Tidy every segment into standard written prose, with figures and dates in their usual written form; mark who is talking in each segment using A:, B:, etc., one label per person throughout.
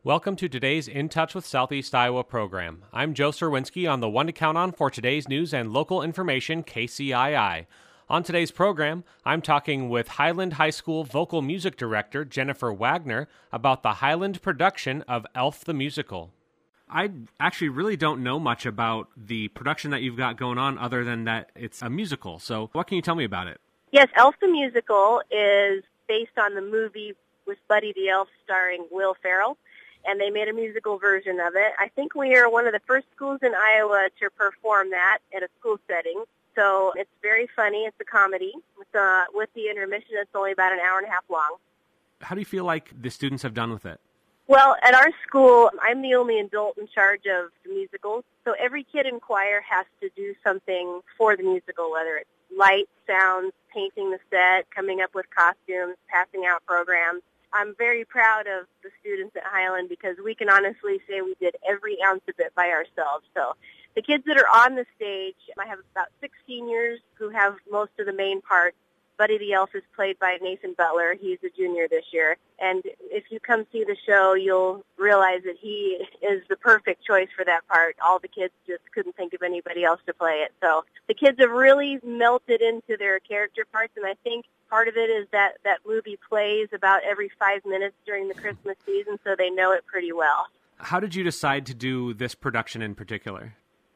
A: Welcome to today's In Touch with Southeast Iowa program. I'm Joe Serwinski on the one to count on for today's news and local information, KCII. On today's program, I'm talking with Highland High School vocal music director Jennifer Wagner about the Highland production of Elf the Musical. I actually really don't know much about the production that you've got going on other than that it's a musical. So what can you tell me about it?
B: Yes, Elf the Musical is based on the movie with Buddy the Elf starring Will Ferrell, and they made a musical version of it. I think we are one of the first schools in Iowa to perform that at a school setting. So it's very funny. It's a comedy. With the intermission, it's only about an hour and a half long.
A: How do you feel like the students have done with it?
B: Well, at our school, I'm the only adult in charge of the musicals. So every kid in choir has to do something for the musical, whether it's lights, sounds, painting the set, coming up with costumes, passing out programs. I'm very proud of the students at Highland because we can honestly say we did every ounce of it by ourselves. So the kids that are on the stage, I have about 6 seniors who have most of the main parts. Buddy the Elf is played by Nathan Butler. He's a junior this year. And if you come see the show, you'll realize that he is the perfect choice for that part. All the kids just couldn't think of anybody else to play it. So the kids have really melted into their character parts, and I think part of it is that movie plays about every 5 minutes during the Christmas season, so they know it pretty well.
A: How did you decide to do this production in particular?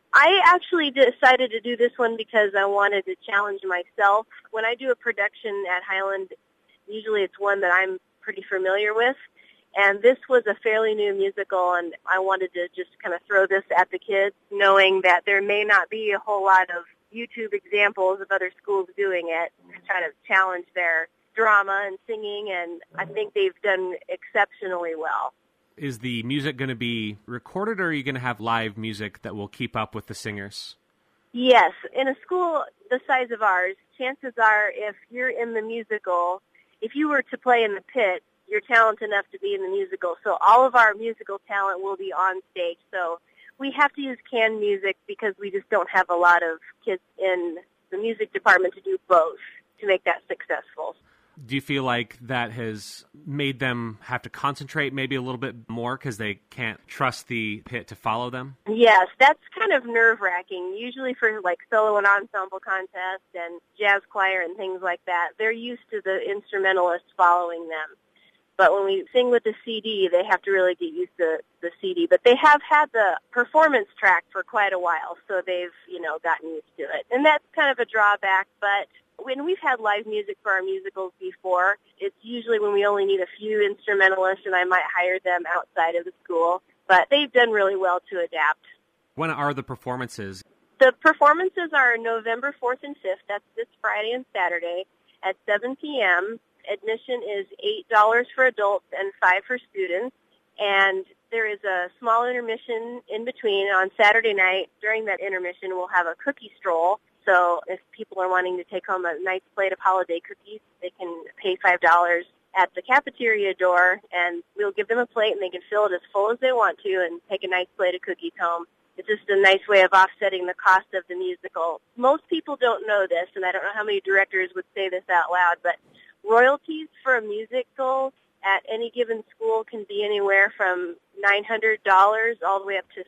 B: I actually decided to do this one because I wanted to challenge myself. When I do a production at Highland, usually it's one that I'm pretty familiar with, and this was a fairly new musical, and I wanted to just kind of throw this at the kids, knowing that there may not be a whole lot of YouTube examples of other schools doing it, to try to challenge their drama and singing, and I think they've done exceptionally well.
A: Is the music going to be recorded, or are you going to have live music that will keep up with the singers?
B: Yes. In a school the size of ours, chances are if you're in the musical, if you were to play in the pit, you're talented enough to be in the musical. So all of our musical talent will be on stage. So we have to use canned music because we just don't have a lot of kids in the music department to do both to make that successful.
A: Do you feel like that has made them have to concentrate maybe a little bit more because they can't trust the pit to follow them?
B: Yes, that's kind of nerve-wracking. Usually for like solo and ensemble contests and jazz choir and things like that, they're used to the instrumentalists following them. But when we sing with the CD, they have to really get used to the CD. But they have had the performance track for quite a while, so they've, gotten used to it. And that's kind of a drawback, but when we've had live music for our musicals before, it's usually when we only need a few instrumentalists, and I might hire them outside of the school. But they've done really well to adapt.
A: When are the performances?
B: The performances are November 4th and 5th. That's this Friday and Saturday at 7 p.m. Admission is $8 for adults and $5 for students. And there is a small intermission in between. On Saturday night, during that intermission, we'll have a cookie stroll. So if people are wanting to take home a nice plate of holiday cookies, they can pay $5 at the cafeteria door, and we'll give them a plate, and they can fill it as full as they want to and take a nice plate of cookies home. It's just a nice way of offsetting the cost of the musical. Most people don't know this, and I don't know how many directors would say this out loud, but royalties for a musical at any given school can be anywhere from $900 all the way up to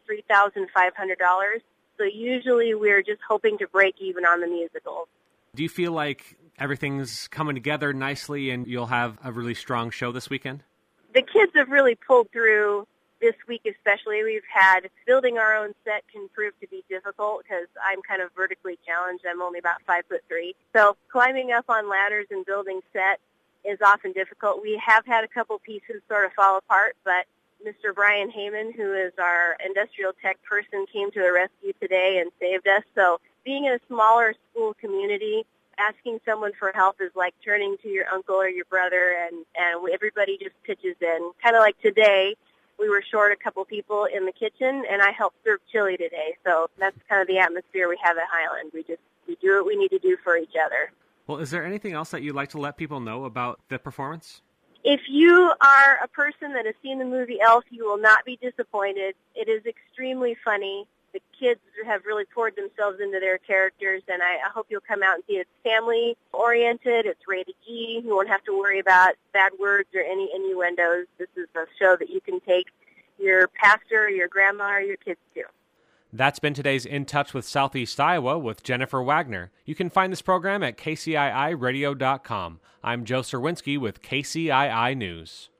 B: $3,500. So usually we're just hoping to break even on the musicals.
A: Do you feel like everything's coming together nicely and you'll have a really strong show this weekend?
B: The kids have really pulled through this week especially. We've had building our own set can prove to be difficult because I'm kind of vertically challenged. I'm only about 5'3". So climbing up on ladders and building set is often difficult. We have had a couple pieces sort of fall apart, but Mr. Brian Heyman, who is our industrial tech person, came to the rescue today and saved us. So being in a smaller school community, asking someone for help is like turning to your uncle or your brother, and everybody just pitches in. Kind of like today, we were short a couple people in the kitchen, and I helped serve chili today. So that's kind of the atmosphere we have at Highland. We do what we need to do for each other.
A: Well, is there anything else that you'd like to let people know about the performance?
B: If you are a person that has seen the movie Elf, you will not be disappointed. It is extremely funny. The kids have really poured themselves into their characters, and I hope you'll come out and see it. It's family-oriented. It's rated G. You won't have to worry about bad words or any innuendos. This is a show that you can take your pastor, your grandma, or your kids too.
A: That's been today's In Touch with Southeast Iowa with Jennifer Wagner. You can find this program at kciiradio.com. I'm Joe Serwinski with KCII News.